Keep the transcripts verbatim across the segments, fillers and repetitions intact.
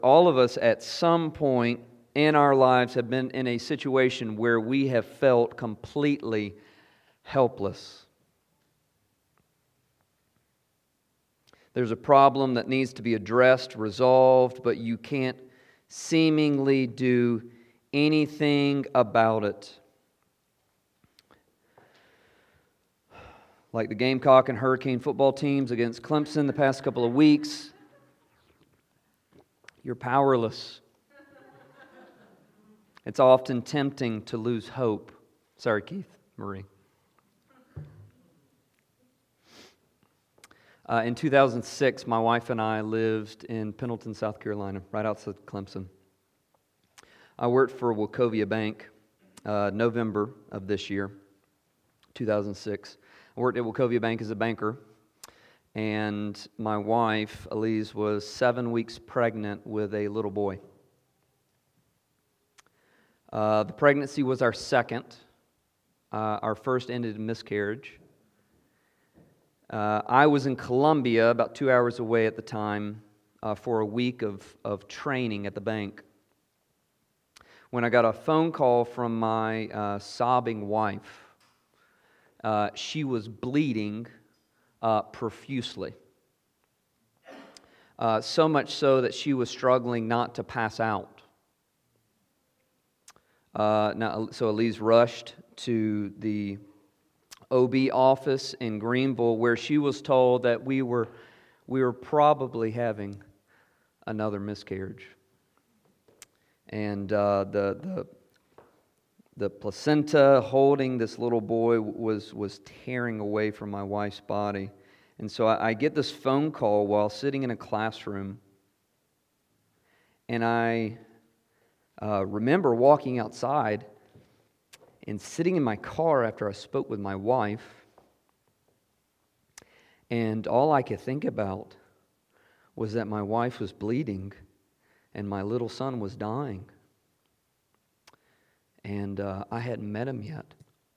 All of us at some point in our lives have been in a situation where we have felt completely helpless. There's a problem that needs to be addressed, resolved, but you can't seemingly do anything about it. Like the Gamecock and Hurricane football teams against Clemson the past couple of weeks, you're powerless. It's often tempting to lose hope. Sorry, Keith, Marie. Uh, in two thousand six, my wife and I lived in Pendleton, South Carolina, right outside Clemson. I worked for Wachovia Bank, uh, November of this year, two thousand six. I worked at Wachovia Bank as a banker, and my wife, Elise, was seven weeks pregnant with a little boy. Uh, the pregnancy was our second. Uh, our first ended in miscarriage. Uh, I was in Columbia, about two hours away at the time, uh, for a week of, of training at the bank, when I got a phone call from my uh, sobbing wife. Uh, she was bleeding uh, profusely. Uh, so much so that she was struggling not to pass out. Uh, now, so Elise rushed to the O B office in Greenville, where she was told that we were we were probably having another miscarriage, and uh, the the the placenta holding this little boy was was tearing away from my wife's body, and so I, I get this phone call while sitting in a classroom, and I uh, remember walking outside and sitting in my car after I spoke with my wife, and all I could think about was that my wife was bleeding and my little son was dying. And uh, I hadn't met him yet.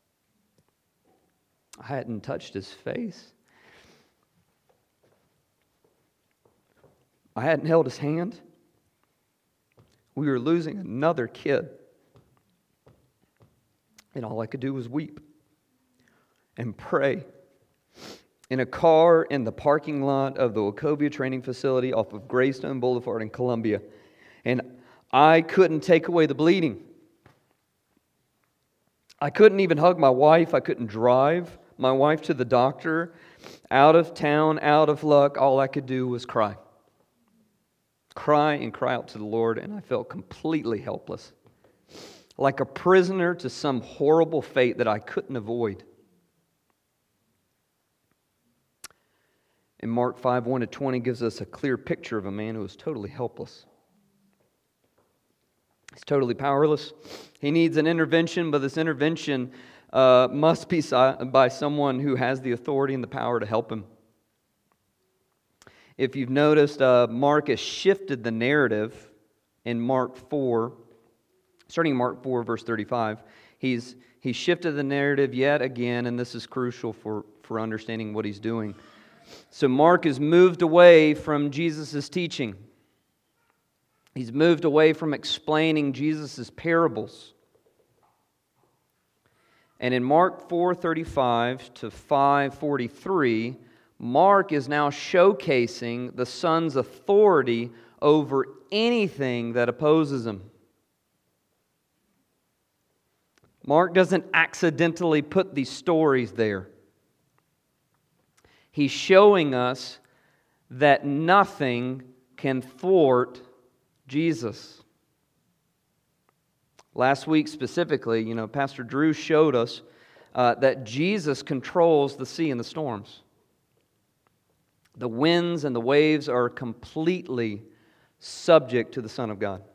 I hadn't touched his face. I hadn't held his hand. We were losing another kid. And all I could do was weep and pray. In a car in the parking lot of the Wachovia Training Facility off of Greystone Boulevard in Columbia. And I couldn't take away the bleeding. I couldn't even hug my wife. I couldn't drive my wife to the doctor. Out of town, out of luck, all I could do was cry. Cry and cry out to the Lord, and I felt completely helpless. Like a prisoner to some horrible fate that I couldn't avoid. And Mark five, one to twenty gives us a clear picture of a man who was totally helpless. He's totally powerless. He needs an intervention, but this intervention uh, must be by someone who has the authority and the power to help him. If you've noticed, uh, Mark has shifted the narrative in Mark four. Starting in Mark four, verse thirty-five, he's he's shifted the narrative yet again, and this is crucial for, for understanding what he's doing. So Mark has moved away from Jesus' teaching. He's moved away from explaining Jesus' parables. And in Mark four thirty-five to five forty-three, Mark is now showcasing the Son's authority over anything that opposes him. Mark doesn't accidentally put these stories there. He's showing us that nothing can thwart Jesus. Last week specifically, you know, Pastor Drew showed us uh, that Jesus controls the sea and the storms. The winds and the waves are completely subject to the Son of God.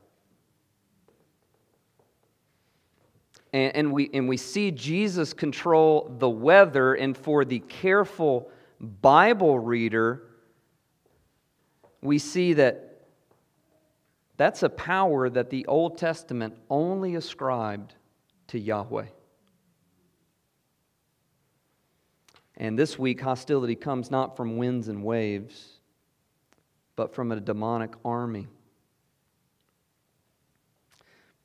And, and we and we see Jesus control the weather, and for the careful Bible reader, we see that that's a power that the Old Testament only ascribed to Yahweh. And this week, hostility comes not from winds and waves, but from a demonic army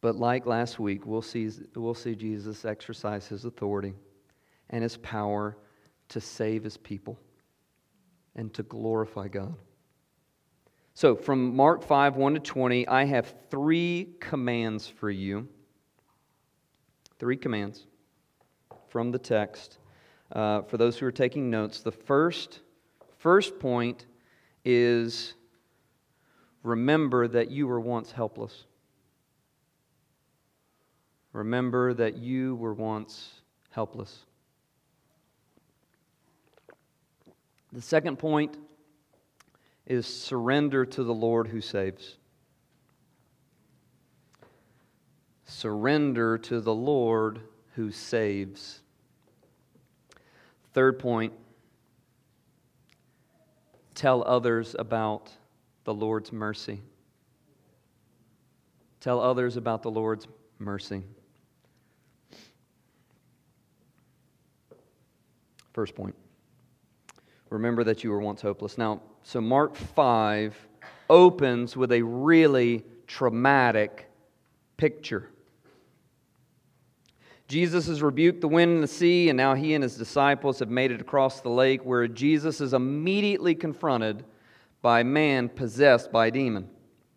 But like last week, we'll see, we'll see Jesus exercise His authority and His power to save His people and to glorify God. So from Mark five, one to twenty, I have three commands for you. Three commands from the text. Uh, for those who are taking notes, the first, first point is remember that you were once helpless. Remember that you were once helpless. The second point is surrender to the Lord who saves. Surrender to the Lord who saves. Third point, tell others about the Lord's mercy. Tell others about the Lord's mercy. First point, remember that you were once hopeless. Now, so Mark five opens with a really traumatic picture. Jesus has rebuked the wind and the sea, and now He and His disciples have made it across the lake, where Jesus is immediately confronted by a man possessed by a demon.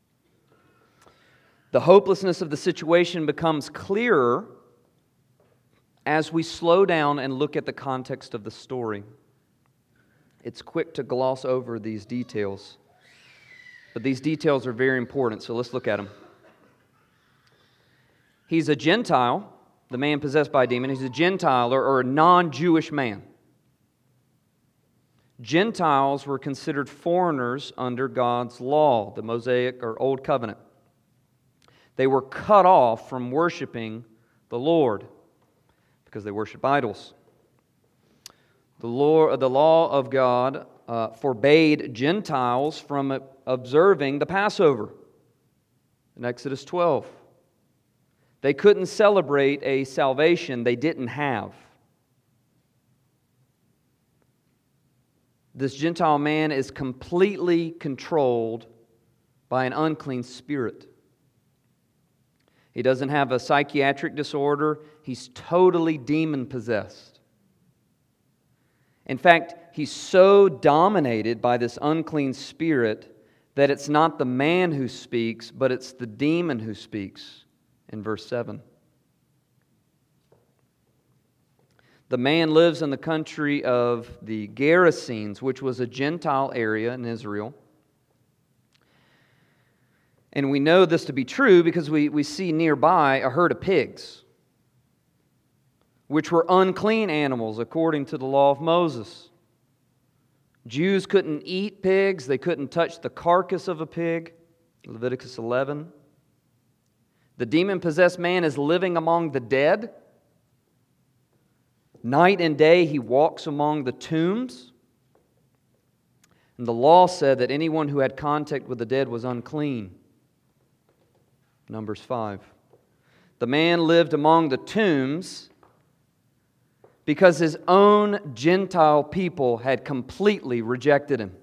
The hopelessness of the situation becomes clearer as we slow down and look at the context of the story. It's quick to gloss over these details, but these details are very important, so let's look at them. He's a Gentile, the man possessed by a demon. He's a Gentile or, or a non-Jewish man. Gentiles were considered foreigners under God's law, the Mosaic or Old Covenant. They were cut off from worshiping the Lord because they worship idols. The law, the law of God uh, forbade Gentiles from observing the Passover in Exodus twelve. They couldn't celebrate a salvation they didn't have. This Gentile man is completely controlled by an unclean spirit. He doesn't have a psychiatric disorder. He's totally demon-possessed. In fact, he's so dominated by this unclean spirit that it's not the man who speaks, but it's the demon who speaks in verse seven. The man lives in the country of the Gerasenes, which was a Gentile area in Israel. And we know this to be true because we, we see nearby a herd of pigs, which were unclean animals according to the law of Moses. Jews couldn't eat pigs. They couldn't touch the carcass of a pig. Leviticus eleven. The demon-possessed man is living among the dead. Night and day he walks among the tombs. And the law said that anyone who had contact with the dead was unclean. Numbers five. The man lived among the tombs because his own Gentile people had completely rejected him.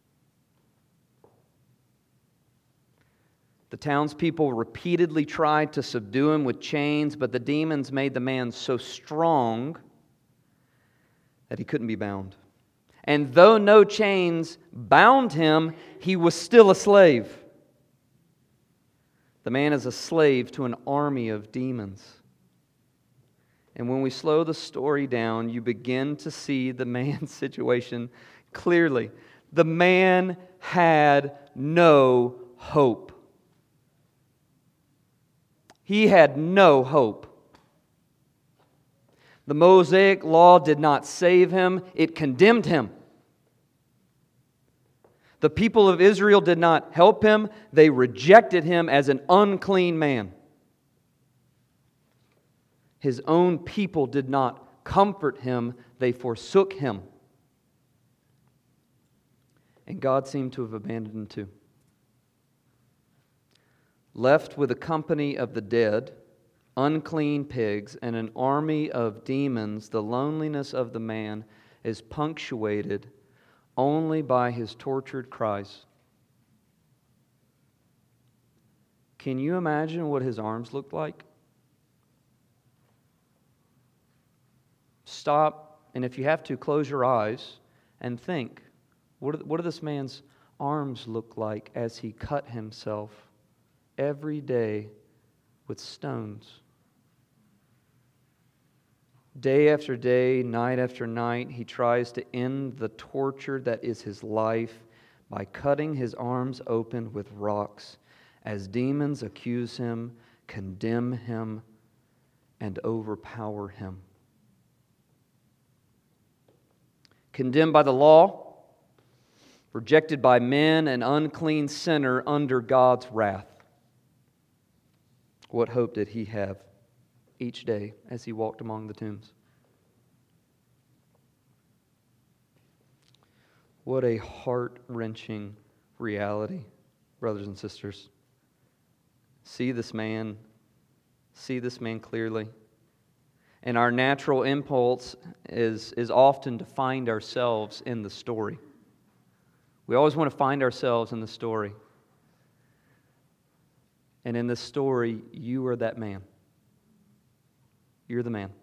The townspeople repeatedly tried to subdue him with chains, but the demons made the man so strong that he couldn't be bound. And though no chains bound him, he was still a slave. The man is a slave to an army of demons. And when we slow the story down, you begin to see the man's situation clearly. The man had no hope. He had no hope. The Mosaic law did not save him, it condemned him. The people of Israel did not help him, they rejected him as an unclean man. His own people did not comfort him, they forsook him. And God seemed to have abandoned him too. Left with a company of the dead, unclean pigs, and an army of demons, the loneliness of the man is punctuated only by his tortured cries. Can you imagine what his arms looked like? Stop, and if you have to, close your eyes and think. What do, what do this man's arms look like as he cut himself every day with stones? Day after day, night after night, he tries to end the torture that is his life by cutting his arms open with rocks as demons accuse him, condemn him, and overpower him. Condemned by the law, rejected by men, an unclean sinner under God's wrath. What hope did he have each day as he walked among the tombs? What a heart-wrenching reality, brothers and sisters. See this man, see this man clearly. And our natural impulse is, is often to find ourselves in the story. We always want to find ourselves in the story. And in this story, you are that man. You're the man.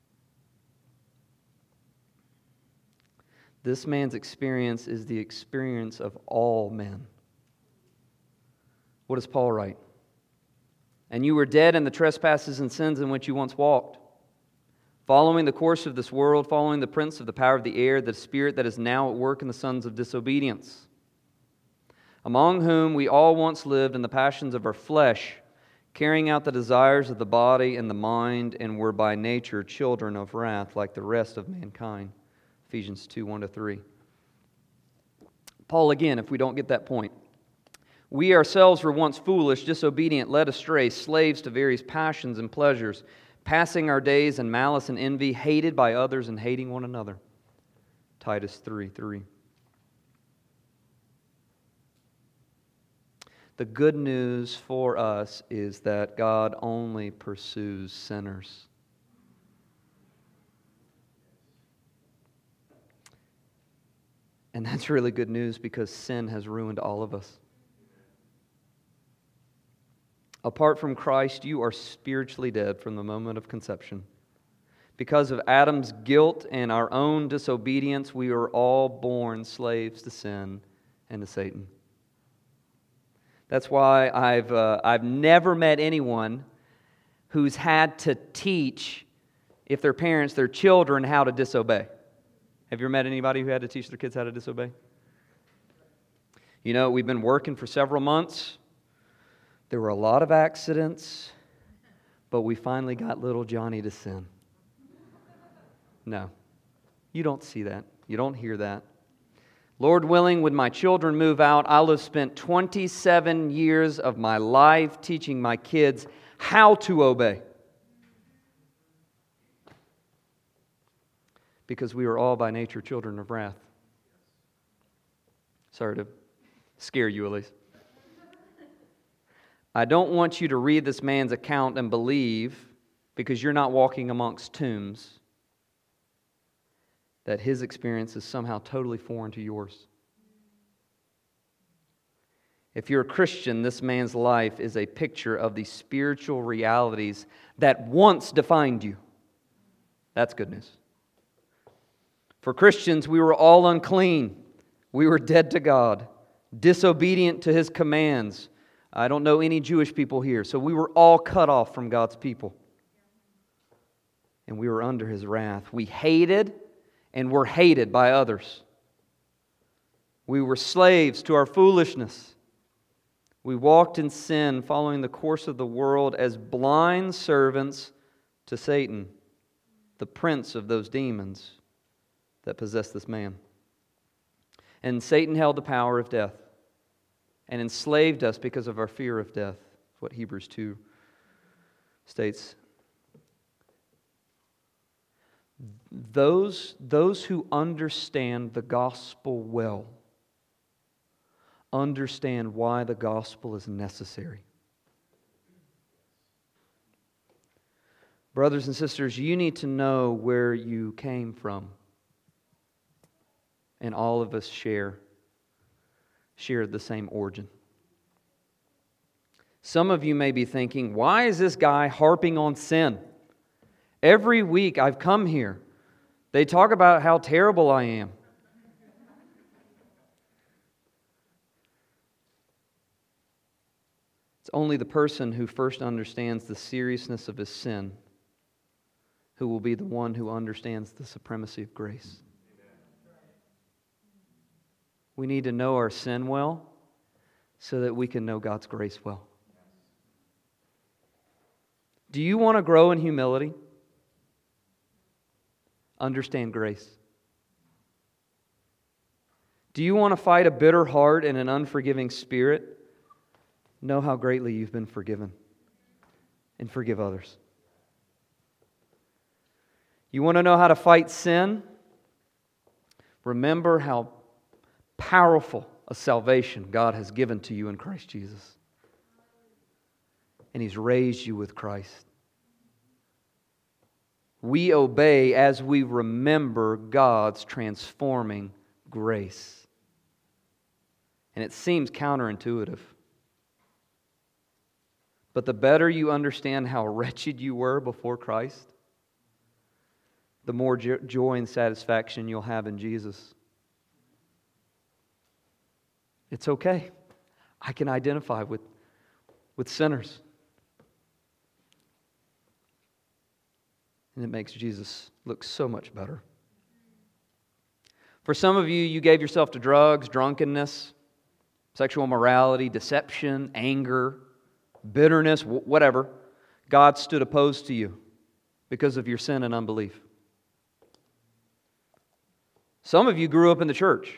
This man's experience is the experience of all men. What does Paul write? And you were dead in the trespasses and sins in which you once walked, following the course of this world, following the prince of the power of the air, the spirit that is now at work in the sons of disobedience, among whom we all once lived in the passions of our flesh, carrying out the desires of the body and the mind, and were by nature children of wrath like the rest of mankind. Ephesians two, one to three. Paul, again, if we don't get that point. We ourselves were once foolish, disobedient, led astray, slaves to various passions and pleasures, passing our days in malice and envy, hated by others and hating one another. Titus three, three. The good news for us is that God only pursues sinners. And that's really good news because sin has ruined all of us. Apart from Christ, you are spiritually dead from the moment of conception. Because of Adam's guilt and our own disobedience, we are all born slaves to sin and to Satan. That's why I've, uh, I've never met anyone who's had to teach, if their parents, their children, how to disobey. Have you ever met anybody who had to teach their kids how to disobey? You know, we've been working for several months. There were a lot of accidents, but we finally got little Johnny to sin. No, you don't see that. You don't hear that. Lord willing, when my children move out, I'll have spent twenty-seven years of my life teaching my kids how to obey. Because we are all by nature children of wrath. Sorry to scare you, Elise. I don't want you to read this man's account and believe, because you're not walking amongst tombs, that his experience is somehow totally foreign to yours. If you're a Christian, this man's life is a picture of the spiritual realities that once defined you. That's good news. For Christians, we were all unclean. We were dead to God, disobedient to His commands. I don't know any Jewish people here, so we were all cut off from God's people. And we were under His wrath. We hated and were hated by others. We were slaves to our foolishness. We walked in sin, following the course of the world as blind servants to Satan, the prince of those demons that possessed this man. And Satan held the power of death and enslaved us because of our fear of death. That's what Hebrews two states. Those, those who understand the gospel well understand why the gospel is necessary. Brothers and sisters, you need to know where you came from. And all of us share, share the same origin. Some of you may be thinking, why is this guy harping on sin? Every week I've come here, they talk about how terrible I am. It's only the person who first understands the seriousness of his sin who will be the one who understands the supremacy of grace. We need to know our sin well so that we can know God's grace well. Do you want to grow in humility? Understand grace. Do you want to fight a bitter heart and an unforgiving spirit? Know how greatly you've been forgiven and forgive others. You want to know how to fight sin? Remember how powerful a salvation God has given to you in Christ Jesus. And He's raised you with Christ. We obey as we remember God's transforming grace. And it seems counterintuitive. But the better you understand how wretched you were before Christ, the more joy and satisfaction you'll have in Jesus. It's okay. I can identify with, with sinners. And it makes Jesus look so much better. For some of you, you gave yourself to drugs, drunkenness, sexual immorality, deception, anger, bitterness, whatever. God stood opposed to you because of your sin and unbelief. Some of you grew up in the church.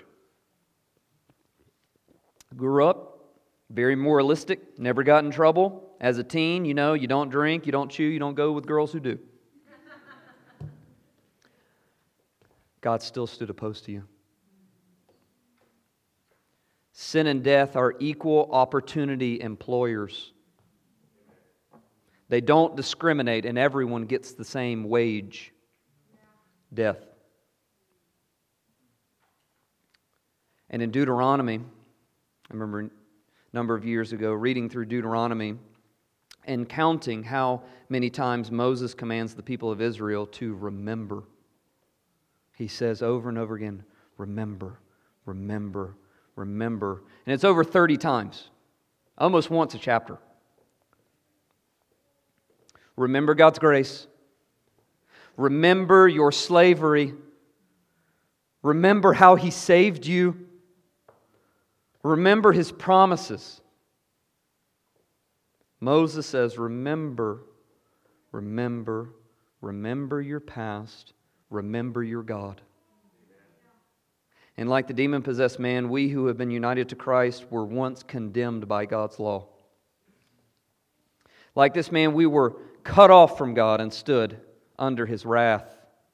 Grew up very moralistic, never got in trouble. As a teen, you know, you don't drink, you don't chew, you don't go with girls who do. God still stood opposed to you. Sin and death are equal opportunity employers. They don't discriminate, and everyone gets the same wage. Death. And in Deuteronomy, I remember a number of years ago reading through Deuteronomy and counting how many times Moses commands the people of Israel to remember. He says over and over again, remember, remember, remember. And it's over thirty times, almost once a chapter. Remember God's grace. Remember your slavery. Remember how He saved you. Remember His promises. Moses says, remember, remember, remember your past. Remember your God. And like the demon-possessed man, we who have been united to Christ were once condemned by God's law. Like this man, we were cut off from God and stood under His wrath.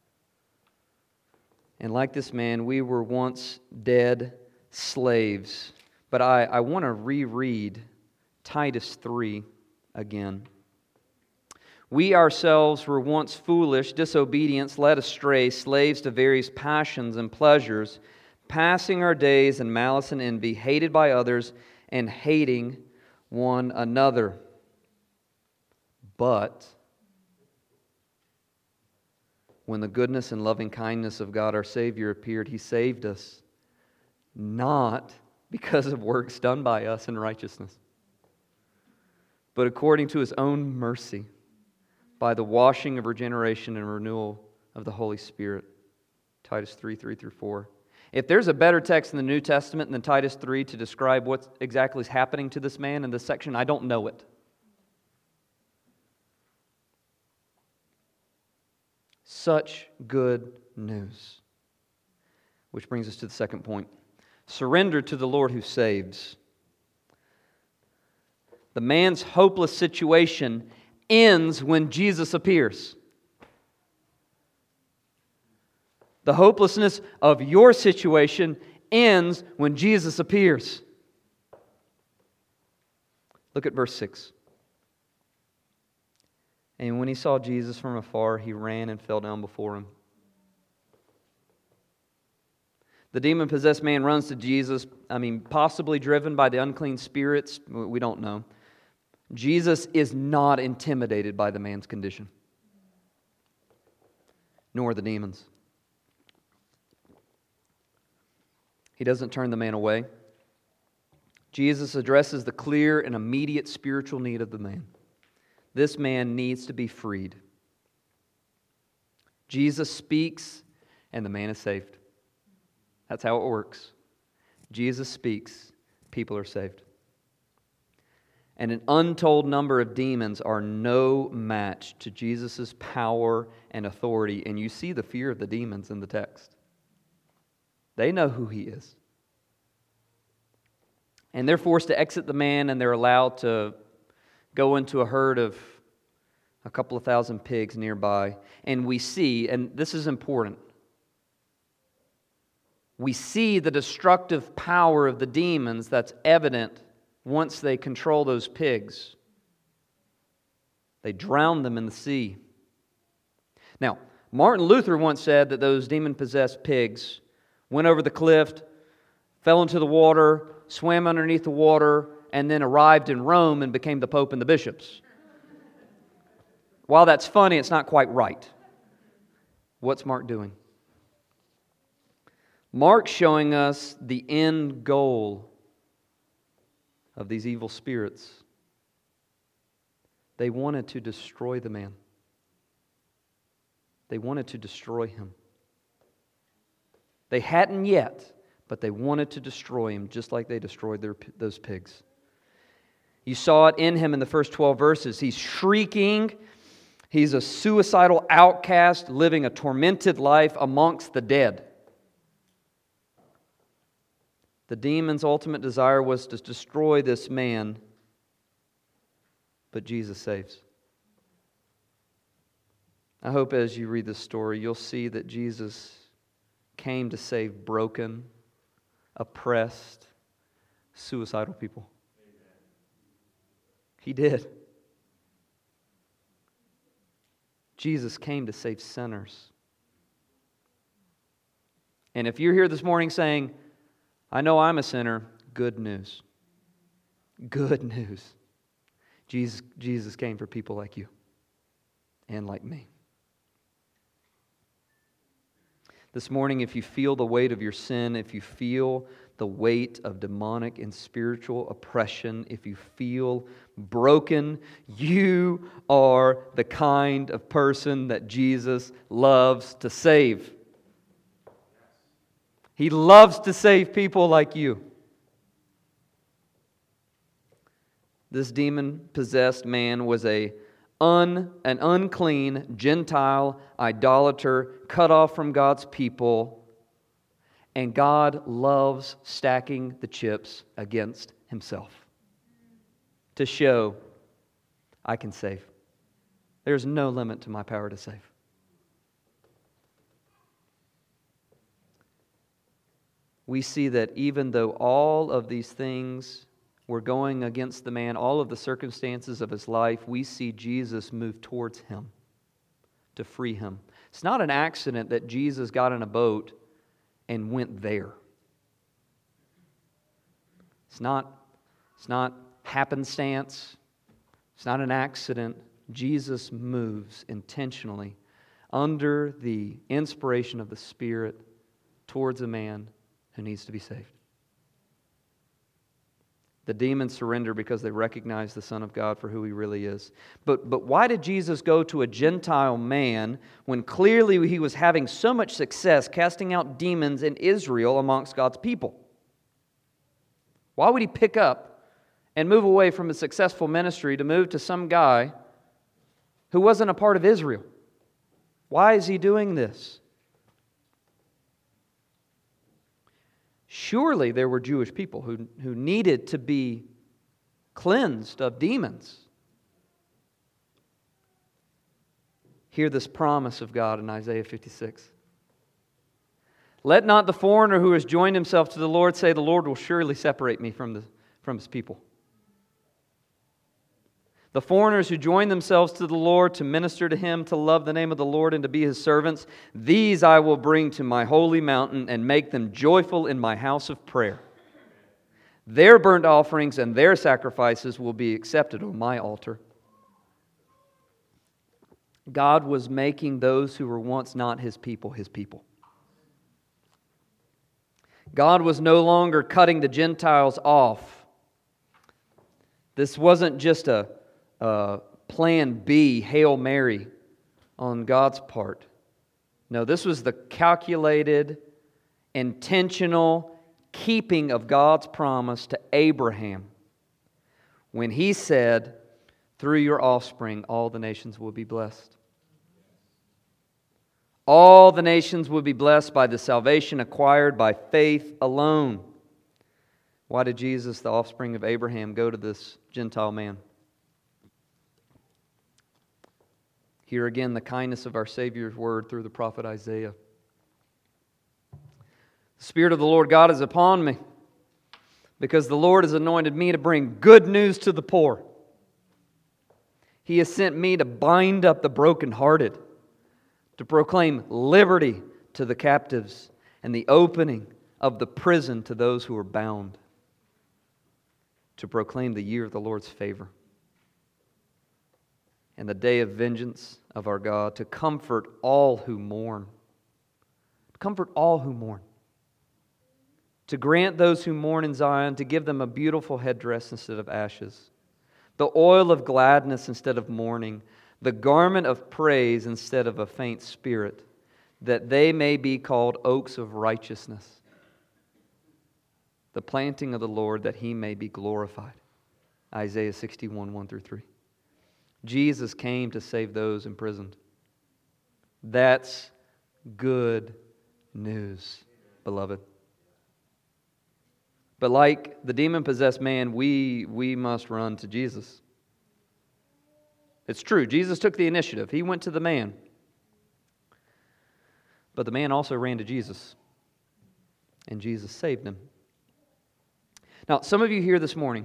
And like this man, we were once dead slaves. But I, I want to reread Titus three again. We ourselves were once foolish, disobedient, led astray, slaves to various passions and pleasures, passing our days in malice and envy, hated by others, and hating one another. But when the goodness and loving kindness of God our Savior appeared, He saved us, not because of works done by us in righteousness, but according to His own mercy, by the washing of regeneration and renewal of the Holy Spirit. Titus three, three through four. If there's a better text in the New Testament than Titus three to describe what exactly is happening to this man in this section, I don't know it. Such good news. Which brings us to the second point. Surrender to the Lord who saves. The man's hopeless situation ends when Jesus appears. The hopelessness of your situation ends when Jesus appears. Look at verse six. And when he saw Jesus from afar, he ran and fell down before Him. The demon-possessed man runs to Jesus, I mean, possibly driven by the unclean spirits, we don't know. Jesus is not intimidated by the man's condition, nor the demons. He doesn't turn the man away. Jesus addresses the clear and immediate spiritual need of the man. This man needs to be freed. Jesus speaks, and the man is saved. That's how it works. Jesus speaks, people are saved. And an untold number of demons are no match to Jesus' power and authority. And you see the fear of the demons in the text. They know who He is. And they're forced to exit the man, and they're allowed to go into a herd of a couple of thousand pigs nearby. And we see, and this is important, we see the destructive power of the demons that's evident once they control those pigs. They drown them in the sea. Now, Martin Luther once said that those demon-possessed pigs went over the cliff, fell into the water, swam underneath the water, and then arrived in Rome and became the Pope and the bishops. While that's funny, it's not quite right. What's Mark doing? Mark's showing us the end goal of these evil spirits. They wanted to destroy the man. They wanted to destroy him. They hadn't yet, but they wanted to destroy him just like they destroyed their, those pigs. You saw it in him in the first twelve verses. He's shrieking. He's a suicidal outcast living a tormented life amongst the dead. The demon's ultimate desire was to destroy this man, but Jesus saves. I hope as you read this story, you'll see that Jesus came to save broken, oppressed, suicidal people. Amen. He did. Jesus came to save sinners. And if you're here this morning saying, I know I'm a sinner, good news. Good news. Jesus, Jesus came for people like you and like me. This morning, if you feel the weight of your sin, if you feel the weight of demonic and spiritual oppression, if you feel broken, you are the kind of person that Jesus loves to save. He loves to save people like you. This demon-possessed man was a Un, an unclean, Gentile, idolater, cut off from God's people. And God loves stacking the chips against Himself to show, I can save. There's no limit to my power to save. We see that even though all of these things were going against the man, all of the circumstances of his life, we see Jesus move towards him to free him. It's not an accident that Jesus got in a boat and went there. It's not, it's not happenstance. It's not an accident. Jesus moves intentionally under the inspiration of the Spirit towards a man who needs to be saved. The demons surrender because they recognize the Son of God for who He really is. But, but why did Jesus go to a Gentile man when clearly He was having so much success casting out demons in Israel amongst God's people? Why would He pick up and move away from a successful ministry to move to some guy who wasn't a part of Israel? Why is He doing this? Surely there were Jewish people who, who needed to be cleansed of demons. Hear this promise of God in Isaiah fifty-six. Let not the foreigner who has joined himself to the Lord say, the Lord will surely separate me from, the, from His people. The foreigners who join themselves to the Lord to minister to Him, to love the name of the Lord and to be His servants, these I will bring to my holy mountain and make them joyful in my house of prayer. Their burnt offerings and their sacrifices will be accepted on my altar. God was making those who were once not His people, His people. God was no longer cutting the Gentiles off. This wasn't just a, a plan B, Hail Mary, on God's part. No, this was the calculated, intentional keeping of God's promise to Abraham when He said, through your offspring, all the nations will be blessed. All the nations will be blessed by the salvation acquired by faith alone. Why did Jesus, the offspring of Abraham, go to this Gentile man? Here again, the kindness of our Savior's word through the prophet Isaiah. The Spirit of the Lord God is upon me, because the Lord has anointed me to bring good news to the poor. He has sent me to bind up the brokenhearted, to proclaim liberty to the captives, and the opening of the prison to those who are bound, to proclaim the year of the Lord's favor and the day of vengeance of our God, to comfort all who mourn. Comfort all who mourn. To grant those who mourn in Zion, to give them a beautiful headdress instead of ashes, the oil of gladness instead of mourning, the garment of praise instead of a faint spirit, that they may be called oaks of righteousness, the planting of the Lord, that He may be glorified. Isaiah sixty-one, one through three. Jesus came to save those imprisoned. That's good news, beloved. But like the demon-possessed man, we, we must run to Jesus. It's true, Jesus took the initiative. He went to the man. But the man also ran to Jesus. And Jesus saved him. Now, some of you here this morning,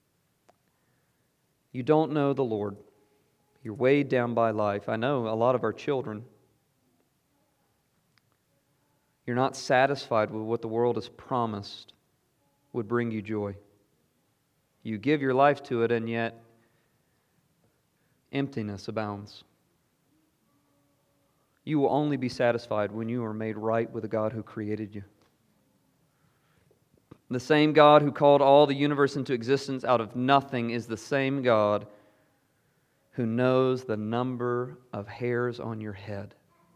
you don't know the Lord. You're weighed down by life. I know a lot of our children. You're not satisfied with what the world has promised would bring you joy. You give your life to it, and yet emptiness abounds. You will only be satisfied when you are made right with the God who created you. The same God who called all the universe into existence out of nothing is the same God who knows the number of hairs on your head.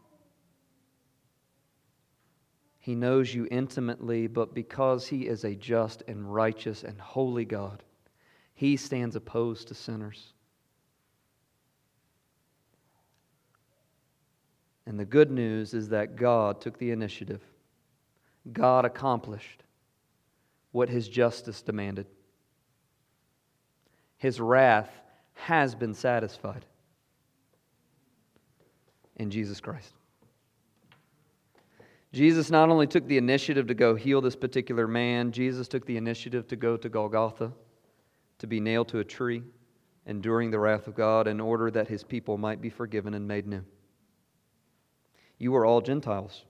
He knows you intimately, but because He is a just and righteous and holy God, He stands opposed to sinners. And the good news is that God took the initiative. God accomplished what His justice demanded. His wrath has been satisfied in Jesus Christ. Jesus not only took the initiative to go heal this particular man, Jesus took the initiative to go to Golgotha, to be nailed to a tree, enduring the wrath of God in order that His people might be forgiven and made new. You are all Gentiles.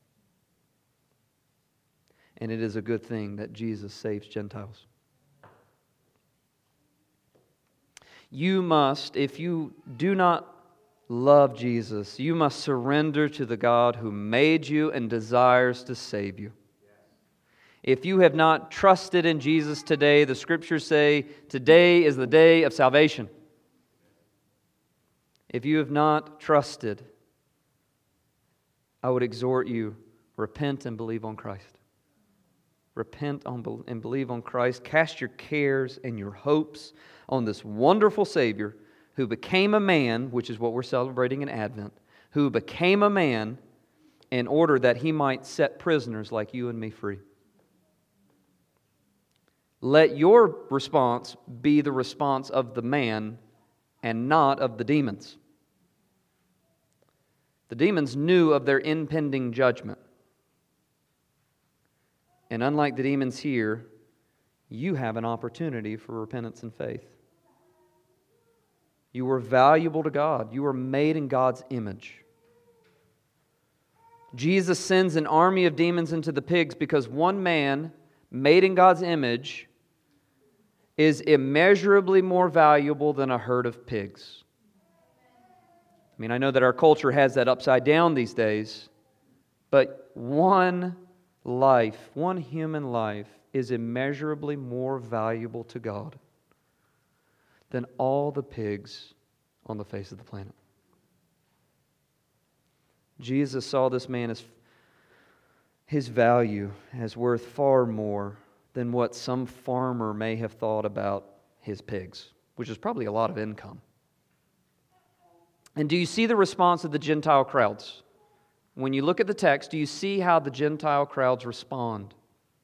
And it is a good thing that Jesus saves Gentiles. You must, if you do not love Jesus, you must surrender to the God who made you and desires to save you. If you have not trusted in Jesus today, the Scriptures say today is the day of salvation. If you have not trusted, I would exhort you, repent and believe on Christ. Repent on, and believe on Christ. Cast your cares and your hopes on this wonderful Savior who became a man, which is what we're celebrating in Advent, who became a man in order that He might set prisoners like you and me free. Let your response be the response of the man and not of the demons. The demons knew of their impending judgment. And unlike the demons here, you have an opportunity for repentance and faith. You were valuable to God. You were made in God's image. Jesus sends an army of demons into the pigs because one man, made in God's image, is immeasurably more valuable than a herd of pigs. I mean, I know that our culture has that upside down these days, but one life, one human life, is immeasurably more valuable to God than all the pigs on the face of the planet. Jesus saw this man as his value as worth far more than what some farmer may have thought about his pigs, which is probably a lot of income. And do you see the response of the Gentile crowds? When you look at the text, do you see how the Gentile crowds respond?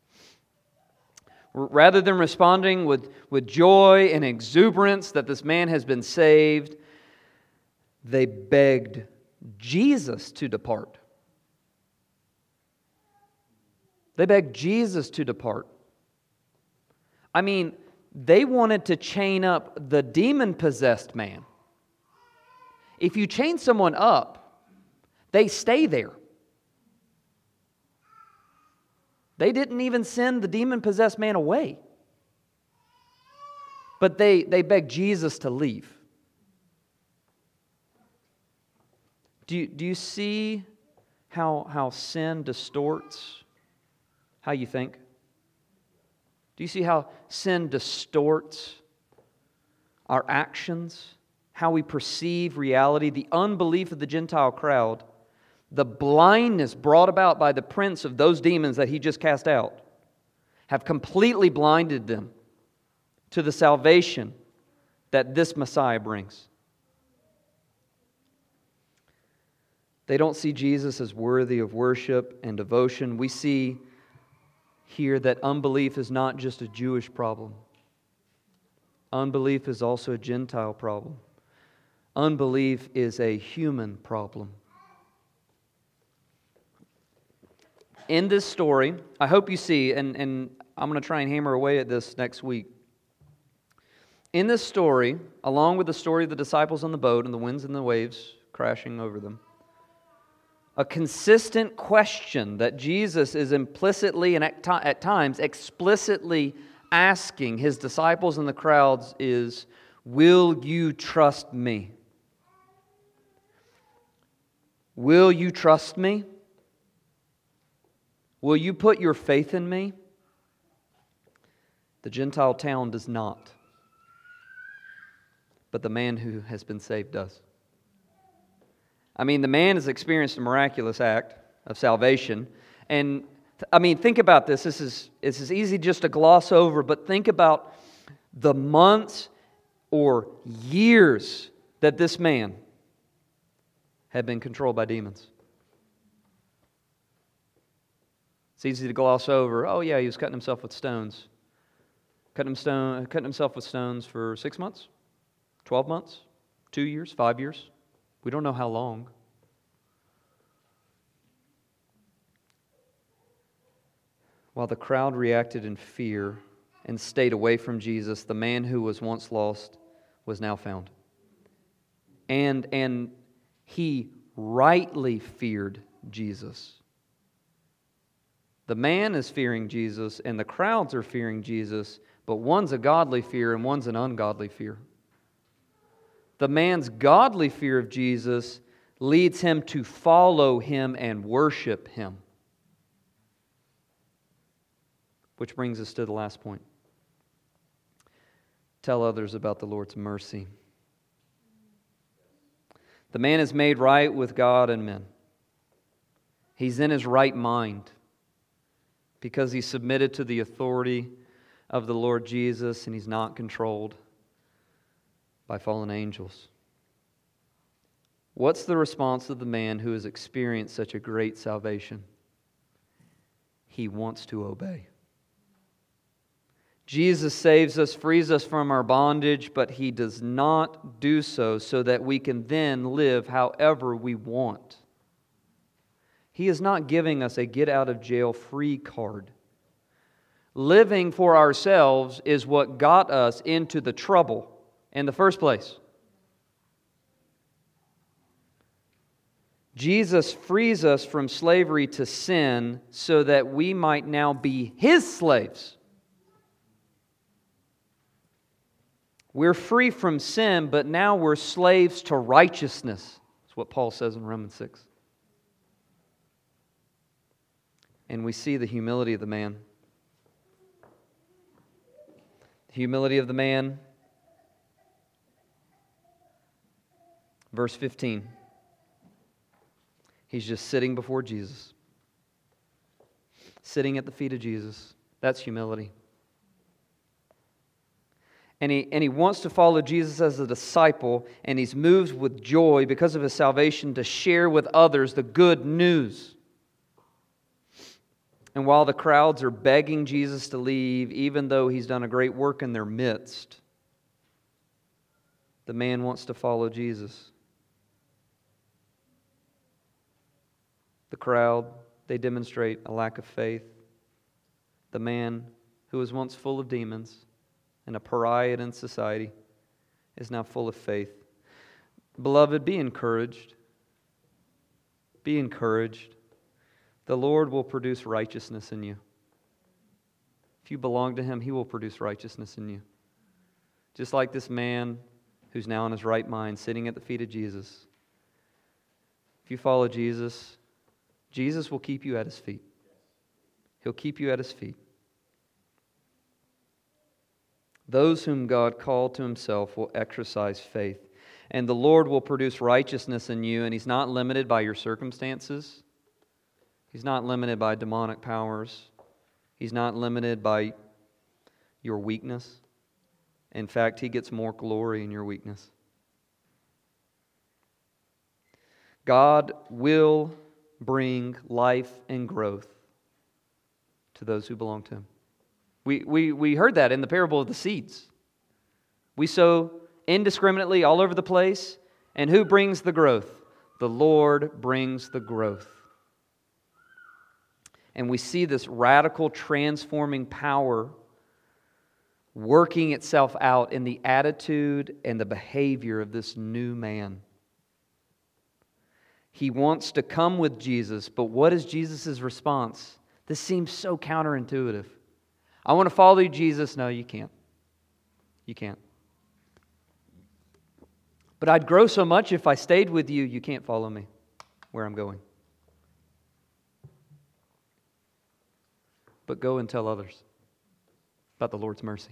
Rather than responding with, with joy and exuberance that this man has been saved, they begged Jesus to depart. They begged Jesus to depart. I mean, they wanted to chain up the demon-possessed man. If you chain someone up, they stay there. They didn't even send the demon-possessed man away. But they, they begged Jesus to leave. Do you, do you see how, how sin distorts how you think? Do you see how sin distorts our actions, how we perceive reality? The unbelief of the Gentile crowd, the blindness brought about by the prince of those demons that he just cast out, have completely blinded them to the salvation that this Messiah brings. They don't see Jesus as worthy of worship and devotion. We see here that unbelief is not just a Jewish problem. Unbelief is also a Gentile problem. Unbelief is a human problem. In this story, I hope you see, and, and I'm going to try and hammer away at this next week. In this story, along with the story of the disciples on the boat and the winds and the waves crashing over them, a consistent question that Jesus is implicitly and at, t- at times explicitly asking his disciples and the crowds is, will you trust me? Will you trust me? Will you put your faith in me? The Gentile town does not. But the man who has been saved does. I mean, the man has experienced a miraculous act of salvation. And, I mean, think about this. This is, this is easy just to gloss over, but think about the months or years that this man had been controlled by demons. It's easy to gloss over. Oh, yeah, he was cutting himself with stones. Cutting, him stone, cutting himself with stones for six months, twelve months, two years, five years. We don't know how long. While the crowd reacted in fear and stayed away from Jesus, the man who was once lost was now found. And, and he rightly feared Jesus. The man is fearing Jesus and the crowds are fearing Jesus, but one's a godly fear and one's an ungodly fear. The man's godly fear of Jesus leads him to follow him and worship him. Which brings us to the last point. Tell others about the Lord's mercy. The man is made right with God and men. He's in his right mind because he's submitted to the authority of the Lord Jesus and he's not controlled by fallen angels. What's the response of the man who has experienced such a great salvation? He wants to obey. Jesus saves us, frees us from our bondage, but He does not do so so that we can then live however we want. He is not giving us a get-out-of-jail-free card. Living for ourselves is what got us into the trouble in the first place. Jesus frees us from slavery to sin so that we might now be His slaves. We're free from sin, but now we're slaves to righteousness. That's what Paul says in Romans six. And we see the humility of the man. The humility of the man. Verse fifteen. He's just sitting before Jesus. Sitting at the feet of Jesus. That's humility. And he, and he wants to follow Jesus as a disciple, and he's moved with joy because of his salvation to share with others the good news. And while the crowds are begging Jesus to leave, even though he's done a great work in their midst, the man wants to follow Jesus. The crowd, they demonstrate a lack of faith. The man who was once full of demons and a pariah in society is now full of faith. Beloved, be encouraged. Be encouraged. The Lord will produce righteousness in you. If you belong to Him, He will produce righteousness in you. Just like this man who's now in his right mind, sitting at the feet of Jesus. If you follow Jesus, Jesus will keep you at His feet. He'll keep you at His feet. Those whom God called to Himself will exercise faith. And the Lord will produce righteousness in you, and He's not limited by your circumstances. He's not limited by demonic powers. He's not limited by your weakness. In fact, He gets more glory in your weakness. God will bring life and growth to those who belong to Him. We, we, we heard that in the parable of the seeds. We sow indiscriminately all over the place, and who brings the growth? The Lord brings the growth. And we see this radical transforming power working itself out in the attitude and the behavior of this new man. He wants to come with Jesus, but what is Jesus' response? This seems so counterintuitive. I want to follow you, Jesus. No, you can't. You can't. But I'd grow so much if I stayed with you, you can't follow me where I'm going. But go and tell others about the Lord's mercy.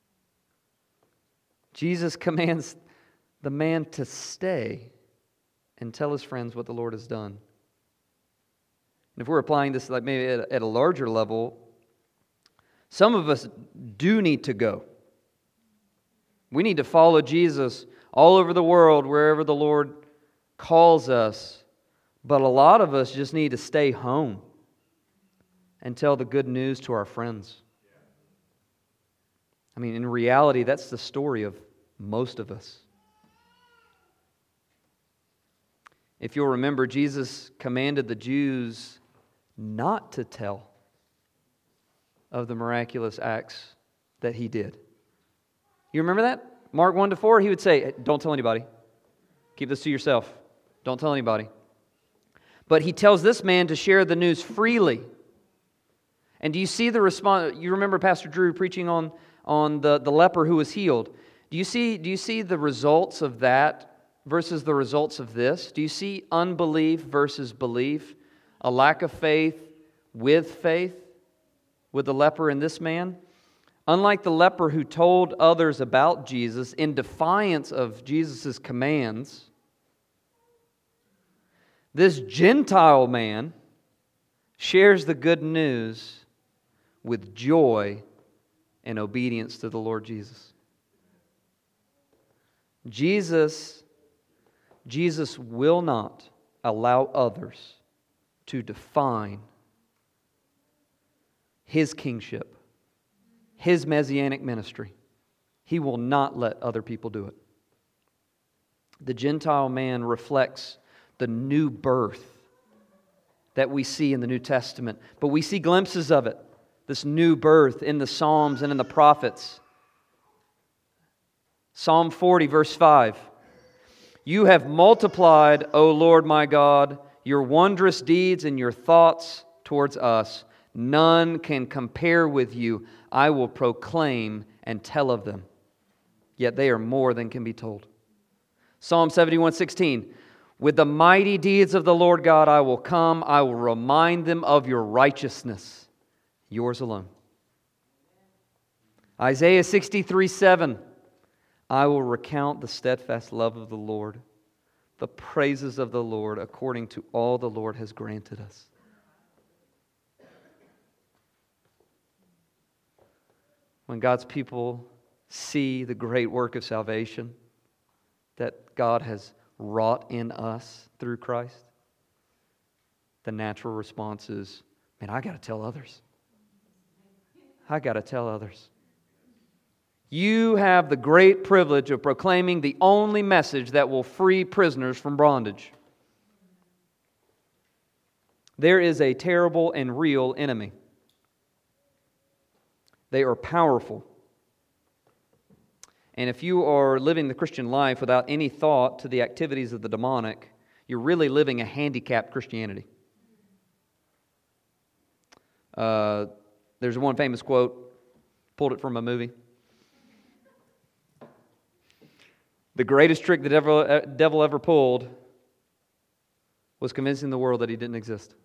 Jesus commands the man to stay and tell his friends what the Lord has done. And if we're applying this like maybe at, at a larger level, some of us do need to go. We need to follow Jesus all over the world, wherever the Lord calls us. But a lot of us just need to stay home and tell the good news to our friends. I mean, in reality, that's the story of most of us. If you'll remember, Jesus commanded the Jews not to tell of the miraculous acts that He did. You remember that? Mark one to four, He would say, don't tell anybody. Keep this to yourself. Don't tell anybody. But He tells this man to share the news freely. And do you see the response? You remember Pastor Drew preaching on, on the, the leper who was healed. Do you see, do you see the results of that versus the results of this? Do you see unbelief versus belief? A lack of faith with faith with the leper and this man? Unlike the leper who told others about Jesus in defiance of Jesus' commands, this Gentile man shares the good news with joy and obedience to the Lord Jesus. Jesus, Jesus will not allow others to define His kingship, His messianic ministry. He will not let other people do it. The Gentile man reflects the new birth that we see in the New Testament, but we see glimpses of it. This new birth in the Psalms and in the prophets. Psalm forty, verse five. You have multiplied, O Lord my God, your wondrous deeds and your thoughts towards us. None can compare with you. I will proclaim and tell of them. yet they are more than can be told. Psalm seventy-one sixteen, with the mighty deeds of the Lord God I will come, I will remind them of your righteousness, yours alone. Isaiah sixty-three seven, I will recount the steadfast love of the Lord, the praises of the Lord according to all the Lord has granted us. When God's people see the great work of salvation that God has wrought in us through Christ, the natural response is, man, I got to tell others. I got to tell others. You have the great privilege of proclaiming the only message that will free prisoners from bondage. There is a terrible and real enemy. They are powerful. And if you are living the Christian life without any thought to the activities of the demonic, you're really living a handicapped Christianity. Uh, there's one famous quote, pulled it from a movie. The greatest trick the devil, uh, devil ever pulled was convincing the world that he didn't exist.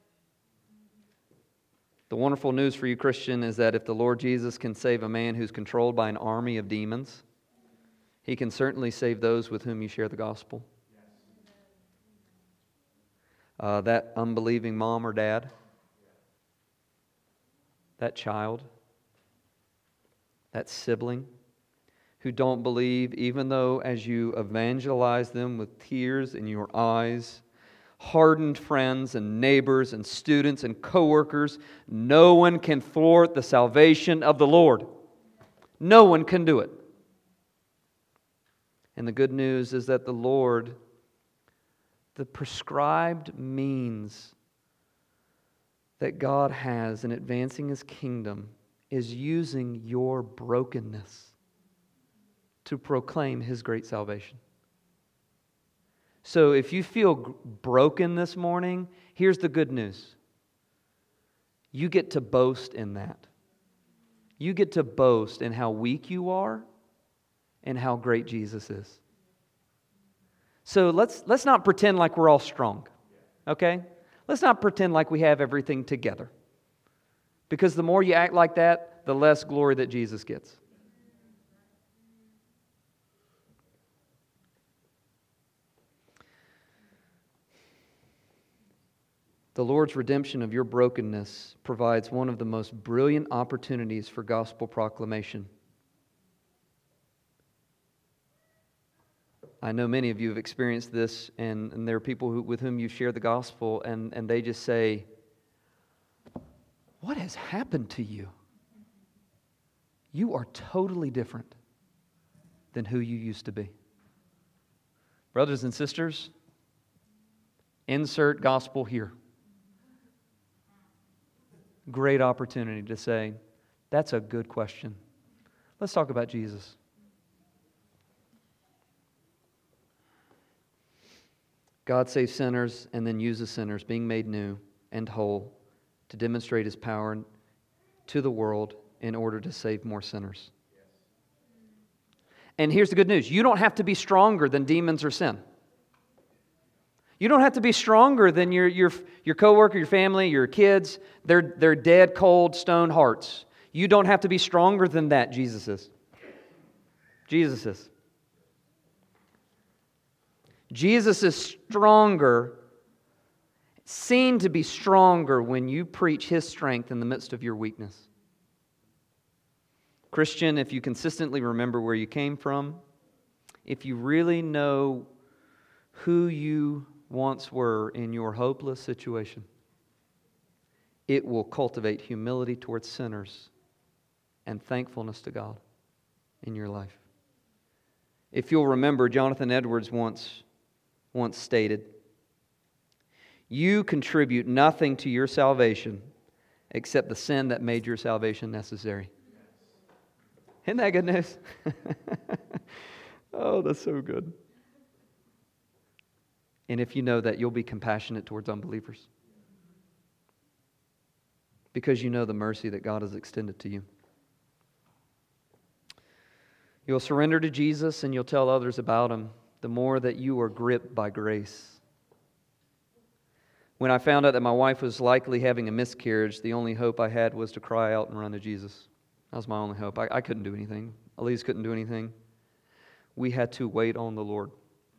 The wonderful news for you, Christian, is that if the Lord Jesus can save a man who's controlled by an army of demons, He can certainly save those with whom you share the gospel. Uh, that unbelieving mom or dad, that child, that sibling who don't believe, even though as you evangelize them with tears in your eyes, hardened friends and neighbors and students and coworkers, no one can thwart the salvation of the Lord. No one can do it. And the good news is that the Lord, the prescribed means that God has in advancing His kingdom is using your brokenness to proclaim His great salvation. So if you feel broken this morning, here's the good news. You get to boast in that. You get to boast in how weak you are and how great Jesus is. So let's let's not pretend like we're all strong. Okay? Let's not pretend like we have everything together. Because the more you act like that, the less glory that Jesus gets. The Lord's redemption of your brokenness provides one of the most brilliant opportunities for gospel proclamation. I know many of you have experienced this, and, and there are people who, with whom you share the gospel, and, and they just say, "What has happened to you? You are totally different than who you used to be." Brothers and sisters, insert gospel here. Great opportunity to say, that's a good question. Let's talk about Jesus. God saves sinners and then uses sinners being made new and whole to demonstrate His power to the world in order to save more sinners. And here's the good news. You don't have to be stronger than demons or sin. You don't have to be stronger than your, your, your coworker, your family, your kids. They're, they're dead, cold, stone hearts. You don't have to be stronger than that, Jesus is. Jesus is. Jesus is stronger, seen to be stronger when you preach His strength in the midst of your weakness. Christian, if you consistently remember where you came from, if you really know who you once were in your hopeless situation, it will cultivate humility towards sinners and thankfulness to God in your life. If you'll remember, Jonathan Edwards once, once stated, "You contribute nothing to your salvation except the sin that made your salvation necessary." Isn't that good news? Oh, that's so good. And if you know that, you'll be compassionate towards unbelievers. Because you know the mercy that God has extended to you. You'll surrender to Jesus and you'll tell others about Him, the more that you are gripped by grace. When I found out that my wife was likely having a miscarriage, the only hope I had was to cry out and run to Jesus. That was my only hope. I, I couldn't do anything. Elise couldn't do anything. We had to wait on the Lord.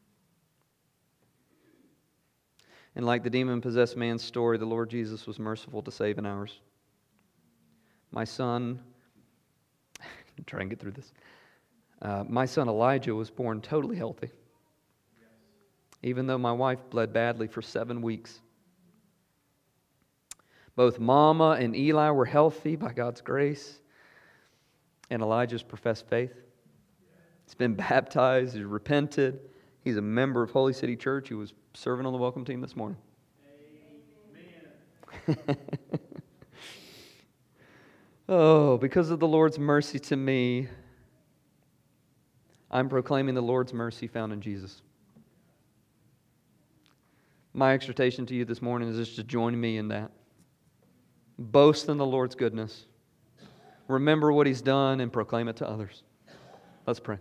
And like the demon-possessed man's story, the Lord Jesus was merciful to save in ours. My son, try and get through this. Uh, my son Elijah was born totally healthy, even though my wife bled badly for seven weeks. Both Mama and Eli were healthy by God's grace, and Elijah's professed faith. He's been baptized, he's repented. He's a member of Holy City Church. He was serving on the welcome team this morning. Amen. Oh, because of the Lord's mercy to me, I'm proclaiming the Lord's mercy found in Jesus. My exhortation to you this morning is just to join me in that. Boast in the Lord's goodness. Remember what He's done and proclaim it to others. Let's pray.